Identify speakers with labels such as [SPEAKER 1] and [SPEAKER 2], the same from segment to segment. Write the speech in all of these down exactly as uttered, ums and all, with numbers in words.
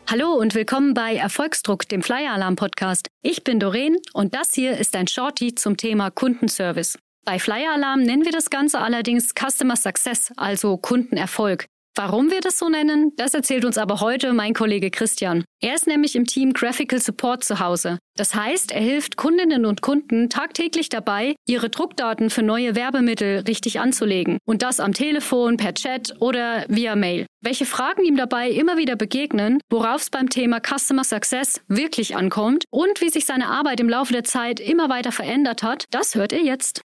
[SPEAKER 1] Hallo und willkommen bei Erfolgsdruck, dem Flyer Alarm Podcast. Ich bin Doreen und das hier ist ein Shorty zum Thema Kundenservice. Bei Flyer Alarm nennen wir das Ganze allerdings Customer Success, also Kundenerfolg. Warum wir das so nennen, das erzählt uns aber heute mein Kollege Christian. Er ist nämlich im Team Graphical Support zu Hause. Das heißt, er hilft Kundinnen und Kunden tagtäglich dabei, ihre Druckdaten für neue Werbemittel richtig anzulegen. Und das am Telefon, per Chat oder via Mail. Welche Fragen ihm dabei immer wieder begegnen, worauf es beim Thema Customer Success wirklich ankommt und wie sich seine Arbeit im Laufe der Zeit immer weiter verändert hat, das hört ihr jetzt.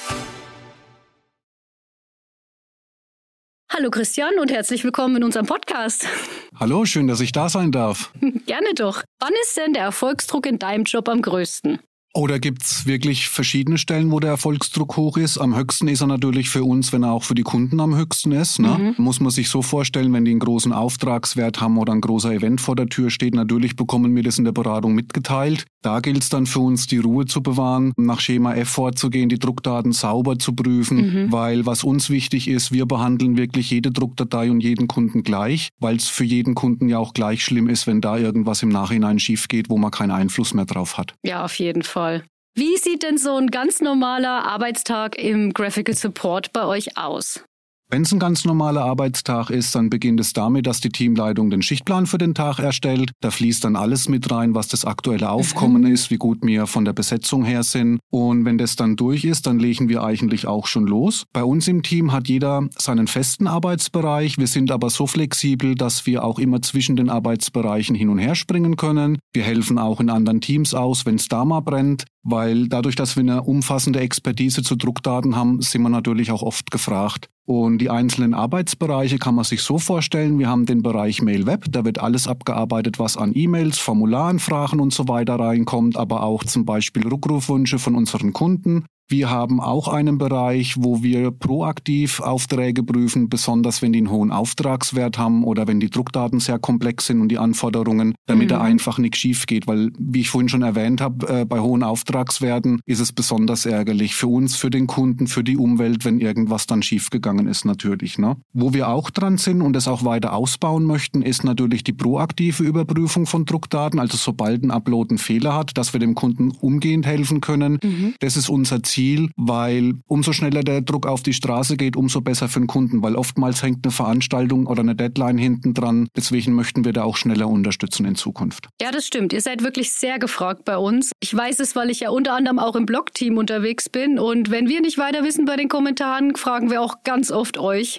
[SPEAKER 1] Hallo Christian und herzlich willkommen in unserem Podcast.
[SPEAKER 2] Hallo, schön, dass ich da sein darf.
[SPEAKER 1] Gerne doch. Wann ist denn der Erfolgsdruck in deinem Job am größten?
[SPEAKER 2] Oh, da gibt's wirklich verschiedene Stellen, wo der Erfolgsdruck hoch ist. Am höchsten ist er natürlich für uns, wenn er auch für die Kunden am höchsten ist. Ne? Mhm. Muss man sich so vorstellen, wenn die einen großen Auftragswert haben oder ein großer Event vor der Tür steht, natürlich bekommen wir das in der Beratung mitgeteilt. Da gilt es dann für uns, die Ruhe zu bewahren, nach Schema F vorzugehen, die Druckdaten sauber zu prüfen, mhm. weil was uns wichtig ist, wir behandeln wirklich jede Druckdatei und jeden Kunden gleich, weil es für jeden Kunden ja auch gleich schlimm ist, wenn da irgendwas im Nachhinein schief geht, wo man keinen Einfluss mehr drauf hat.
[SPEAKER 1] Ja, auf jeden Fall. Wie sieht denn so ein ganz normaler Arbeitstag im Graphical Support bei euch aus?
[SPEAKER 2] Wenn es ein ganz normaler Arbeitstag ist, dann beginnt es damit, dass die Teamleitung den Schichtplan für den Tag erstellt. Da fließt dann alles mit rein, was das aktuelle Aufkommen mhm. ist, wie gut wir von der Besetzung her sind. Und wenn das dann durch ist, dann legen wir eigentlich auch schon los. Bei uns im Team hat jeder seinen festen Arbeitsbereich. Wir sind aber so flexibel, dass wir auch immer zwischen den Arbeitsbereichen hin und her springen können. Wir helfen auch in anderen Teams aus, wenn es da mal brennt. Weil dadurch, dass wir eine umfassende Expertise zu Druckdaten haben, sind wir natürlich auch oft gefragt. Und die einzelnen Arbeitsbereiche kann man sich so vorstellen, wir haben den Bereich Mail-Web, da wird alles abgearbeitet, was an E-Mails, Formulanfragen und so weiter reinkommt, aber auch zum Beispiel Rückrufwünsche von unseren Kunden. Wir haben auch einen Bereich, wo wir proaktiv Aufträge prüfen, besonders wenn die einen hohen Auftragswert haben oder wenn die Druckdaten sehr komplex sind und die Anforderungen, damit mhm. da einfach nichts schief geht. Weil, wie ich vorhin schon erwähnt habe, äh, bei hohen Auftragswerten ist es besonders ärgerlich für uns, für den Kunden, für die Umwelt, wenn irgendwas dann schiefgegangen ist natürlich. Ne? Wo wir auch dran sind und es auch weiter ausbauen möchten, ist natürlich die proaktive Überprüfung von Druckdaten. Also sobald ein Upload einen Fehler hat, dass wir dem Kunden umgehend helfen können. Mhm. Das ist unser Ziel. Weil umso schneller der Druck auf die Straße geht, umso besser für den Kunden, weil oftmals hängt eine Veranstaltung oder eine Deadline hinten dran. Deswegen möchten wir da auch schneller unterstützen in Zukunft.
[SPEAKER 1] Ja, das stimmt. Ihr seid wirklich sehr gefragt bei uns. Ich weiß es, weil ich ja unter anderem auch im Blog-Team unterwegs bin. Und wenn wir nicht weiter wissen bei den Kommentaren, fragen wir auch ganz oft euch,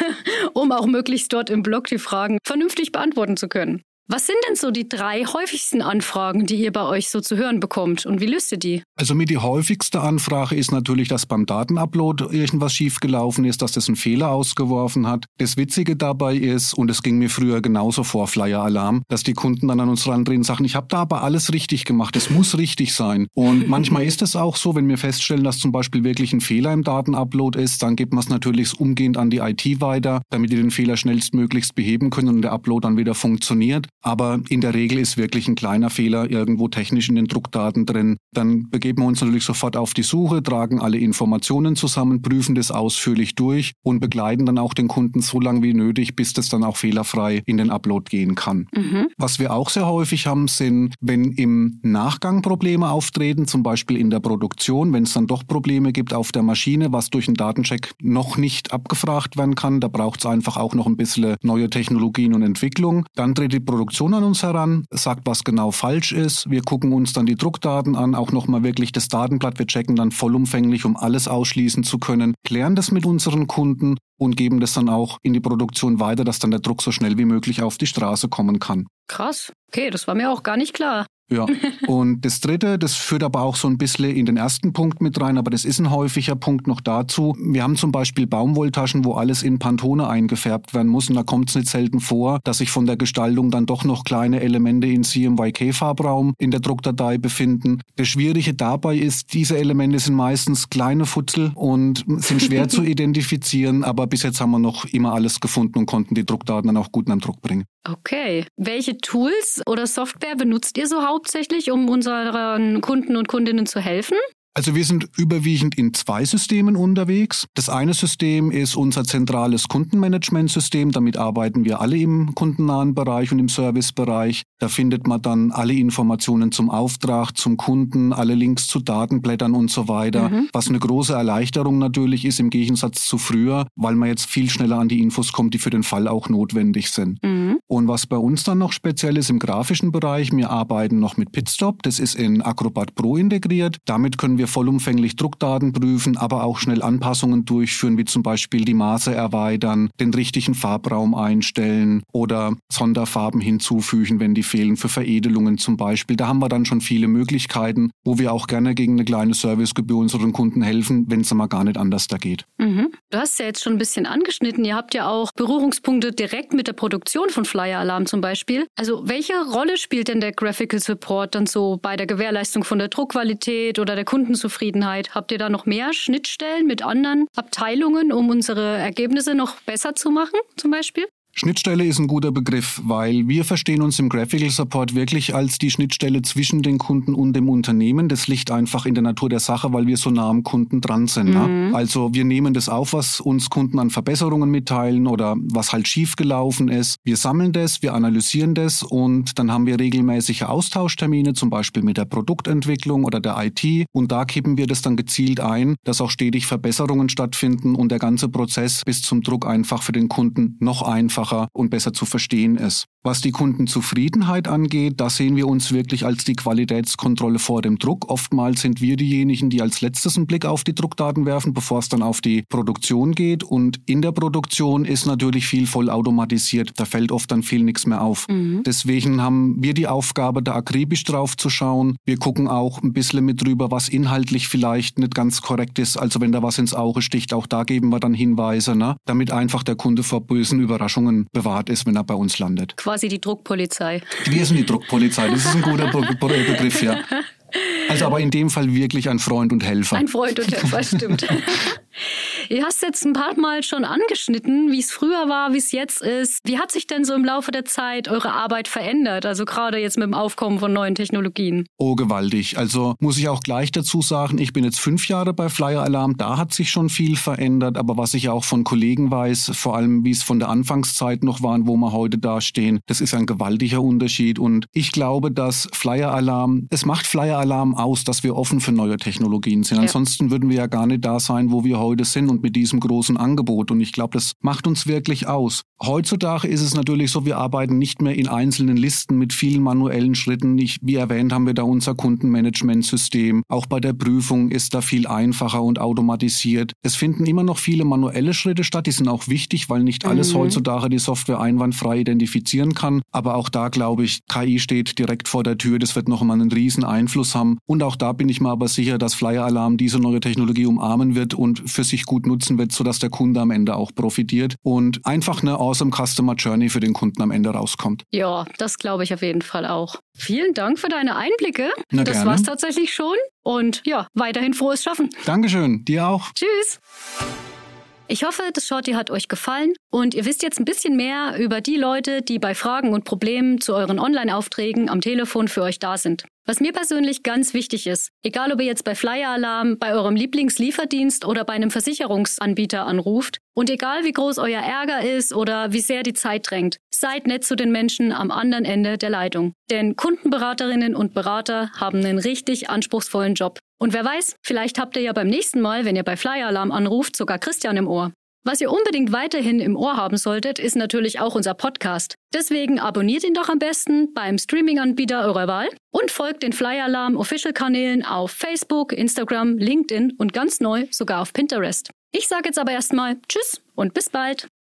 [SPEAKER 1] um auch möglichst dort im Blog die Fragen vernünftig beantworten zu können. Was sind denn so die drei häufigsten Anfragen, die ihr bei euch so zu hören bekommt und wie löst ihr die?
[SPEAKER 2] Also mit die häufigste Anfrage ist natürlich, dass beim Datenupload irgendwas schiefgelaufen ist, dass das einen Fehler ausgeworfen hat. Das Witzige dabei ist, und es ging mir früher genauso vor Flyer Alarm, dass die Kunden dann an uns randrehen und sagen, ich habe da aber alles richtig gemacht, es muss richtig sein. Und manchmal ist es auch so, wenn wir feststellen, dass zum Beispiel wirklich ein Fehler im Datenupload ist, dann gibt man es natürlich umgehend an die I T weiter, damit die den Fehler schnellstmöglichst beheben können und der Upload dann wieder funktioniert. Aber in der Regel ist wirklich ein kleiner Fehler irgendwo technisch in den Druckdaten drin. Dann begeben wir uns natürlich sofort auf die Suche, tragen alle Informationen zusammen, prüfen das ausführlich durch und begleiten dann auch den Kunden so lange wie nötig, bis das dann auch fehlerfrei in den Upload gehen kann. Mhm. Was wir auch sehr häufig haben, sind, wenn im Nachgang Probleme auftreten, zum Beispiel in der Produktion, wenn es dann doch Probleme gibt auf der Maschine, was durch einen Datencheck noch nicht abgefragt werden kann, da braucht es einfach auch noch ein bisschen neue Technologien und Entwicklung. Dann tritt die Produktion an uns heran, sagt, was genau falsch ist. Wir gucken uns dann die Druckdaten an, auch nochmal wirklich das Datenblatt. Wir checken dann vollumfänglich, um alles ausschließen zu können, klären das mit unseren Kunden und geben das dann auch in die Produktion weiter, dass dann der Druck so schnell wie möglich auf die Straße kommen kann.
[SPEAKER 1] Krass. Okay, das war mir auch gar nicht klar.
[SPEAKER 2] Ja, und das Dritte, das führt aber auch so ein bisschen in den ersten Punkt mit rein, aber das ist ein häufiger Punkt noch dazu. Wir haben zum Beispiel Baumwolltaschen, wo alles in Pantone eingefärbt werden muss und da kommt es nicht selten vor, dass sich von der Gestaltung dann doch noch kleine Elemente in C M Y K-Farbraum in der Druckdatei befinden. Das Schwierige dabei ist, diese Elemente sind meistens kleine Futzel und sind schwer zu identifizieren, aber bis jetzt haben wir noch immer alles gefunden und konnten die Druckdaten dann auch gut in den Druck bringen.
[SPEAKER 1] Okay. Welche Tools oder Software benutzt ihr so hauptsächlich, um unseren Kunden und Kundinnen zu helfen?
[SPEAKER 2] Also wir sind überwiegend in zwei Systemen unterwegs. Das eine System ist unser zentrales Kundenmanagementsystem. Damit arbeiten wir alle im kundennahen Bereich und im Servicebereich. Da findet man dann alle Informationen zum Auftrag, zum Kunden, alle Links zu Datenblättern und so weiter. Mhm. Was eine große Erleichterung natürlich ist im Gegensatz zu früher, weil man jetzt viel schneller an die Infos kommt, die für den Fall auch notwendig sind. Mhm. Und was bei uns dann noch speziell ist im grafischen Bereich, wir arbeiten noch mit Pitstop. Das ist in Acrobat Pro integriert. Damit können wir wir vollumfänglich Druckdaten prüfen, aber auch schnell Anpassungen durchführen, wie zum Beispiel die Maße erweitern, den richtigen Farbraum einstellen oder Sonderfarben hinzufügen, wenn die fehlen, für Veredelungen zum Beispiel. Da haben wir dann schon viele Möglichkeiten, wo wir auch gerne gegen eine kleine Servicegebühr unseren Kunden helfen, wenn es mal gar nicht anders da geht.
[SPEAKER 1] Mhm. Du hast ja jetzt schon ein bisschen angeschnitten. Ihr habt ja auch Berührungspunkte direkt mit der Produktion von Flyer Alarm zum Beispiel. Also welche Rolle spielt denn der Graphical Support dann so bei der Gewährleistung von der Druckqualität oder der Kunden Zufriedenheit? Habt ihr da noch mehr Schnittstellen mit anderen Abteilungen, um unsere Ergebnisse noch besser zu machen, zum Beispiel?
[SPEAKER 2] Schnittstelle ist ein guter Begriff, weil wir verstehen uns im Graphical Support wirklich als die Schnittstelle zwischen den Kunden und dem Unternehmen. Das liegt einfach in der Natur der Sache, weil wir so nah am Kunden dran sind. Mhm. Ne? Also wir nehmen das auf, was uns Kunden an Verbesserungen mitteilen oder was halt schiefgelaufen ist. Wir sammeln das, wir analysieren das und dann haben wir regelmäßige Austauschtermine, zum Beispiel mit der Produktentwicklung oder der I T. Und da kippen wir das dann gezielt ein, dass auch stetig Verbesserungen stattfinden und der ganze Prozess bis zum Druck einfach für den Kunden noch einfacher und besser zu verstehen ist. Was die Kundenzufriedenheit angeht, da sehen wir uns wirklich als die Qualitätskontrolle vor dem Druck. Oftmals sind wir diejenigen, die als letztes einen Blick auf die Druckdaten werfen, bevor es dann auf die Produktion geht. Und in der Produktion ist natürlich viel vollautomatisiert. Da fällt oft dann viel nichts mehr auf. Mhm. Deswegen haben wir die Aufgabe, da akribisch drauf zu schauen. Wir gucken auch ein bisschen mit drüber, was inhaltlich vielleicht nicht ganz korrekt ist. Also wenn da was ins Auge sticht, auch da geben wir dann Hinweise, ne? Damit einfach der Kunde vor bösen Überraschungen bewahrt ist, wenn er bei uns landet.
[SPEAKER 1] Quasi die Druckpolizei.
[SPEAKER 2] Wir sind die Druckpolizei, das ist ein guter Be- Be- Begriff, ja. Also aber in dem Fall wirklich ein Freund und Helfer.
[SPEAKER 1] Ein Freund und Helfer, stimmt. Ihr hast jetzt ein paar Mal schon angeschnitten, wie es früher war, wie es jetzt ist. Wie hat sich denn so im Laufe der Zeit eure Arbeit verändert? Also gerade jetzt mit dem Aufkommen von neuen Technologien.
[SPEAKER 2] Oh, gewaltig. Also muss ich auch gleich dazu sagen, ich bin jetzt fünf Jahre bei Flyer Alarm. Da hat sich schon viel verändert. Aber was ich auch von Kollegen weiß, vor allem wie es von der Anfangszeit noch war und wo wir heute dastehen, das ist ein gewaltiger Unterschied. Und ich glaube, dass Flyer Alarm, es macht Flyer Alarm aus, dass wir offen für neue Technologien sind. Ja. Ansonsten würden wir ja gar nicht da sein, wo wir heute sind und mit diesem großen Angebot. Und ich glaube, das macht uns wirklich aus. Heutzutage ist es natürlich so, wir arbeiten nicht mehr in einzelnen Listen mit vielen manuellen Schritten. Ich, wie erwähnt, haben wir da unser Kundenmanagementsystem. Auch bei der Prüfung ist da viel einfacher und automatisiert. Es finden immer noch viele manuelle Schritte statt. Die sind auch wichtig, weil nicht alles mhm. heutzutage die Software einwandfrei identifizieren kann. Aber auch da, glaube ich, K I steht direkt vor der Tür. Das wird noch einmal einen riesen Einfluss haben. Und auch da bin ich mir aber sicher, dass Flyer Alarm diese neue Technologie umarmen wird und für sich gut nutzen wird, sodass der Kunde am Ende auch profitiert und einfach eine awesome Customer Journey für den Kunden am Ende rauskommt.
[SPEAKER 1] Ja, das glaube ich auf jeden Fall auch. Vielen Dank für deine Einblicke.
[SPEAKER 2] Na,
[SPEAKER 1] das war es tatsächlich schon. Und ja, weiterhin frohes Schaffen.
[SPEAKER 2] Dankeschön, dir auch.
[SPEAKER 1] Tschüss. Ich hoffe, das Shorty hat euch gefallen und ihr wisst jetzt ein bisschen mehr über die Leute, die bei Fragen und Problemen zu euren Online-Aufträgen am Telefon für euch da sind. Was mir persönlich ganz wichtig ist, egal ob ihr jetzt bei Flyer Alarm, bei eurem Lieblingslieferdienst oder bei einem Versicherungsanbieter anruft und egal wie groß euer Ärger ist oder wie sehr die Zeit drängt, seid nett zu den Menschen am anderen Ende der Leitung. Denn Kundenberaterinnen und Berater haben einen richtig anspruchsvollen Job. Und wer weiß, vielleicht habt ihr ja beim nächsten Mal, wenn ihr bei Flyer Alarm anruft, sogar Christian im Ohr. Was ihr unbedingt weiterhin im Ohr haben solltet, ist natürlich auch unser Podcast. Deswegen abonniert ihn doch am besten beim Streaming-Anbieter eurer Wahl und folgt den Flyer Alarm Official-Kanälen auf Facebook, Instagram, LinkedIn und ganz neu sogar auf Pinterest. Ich sage jetzt aber erstmal Tschüss und bis bald.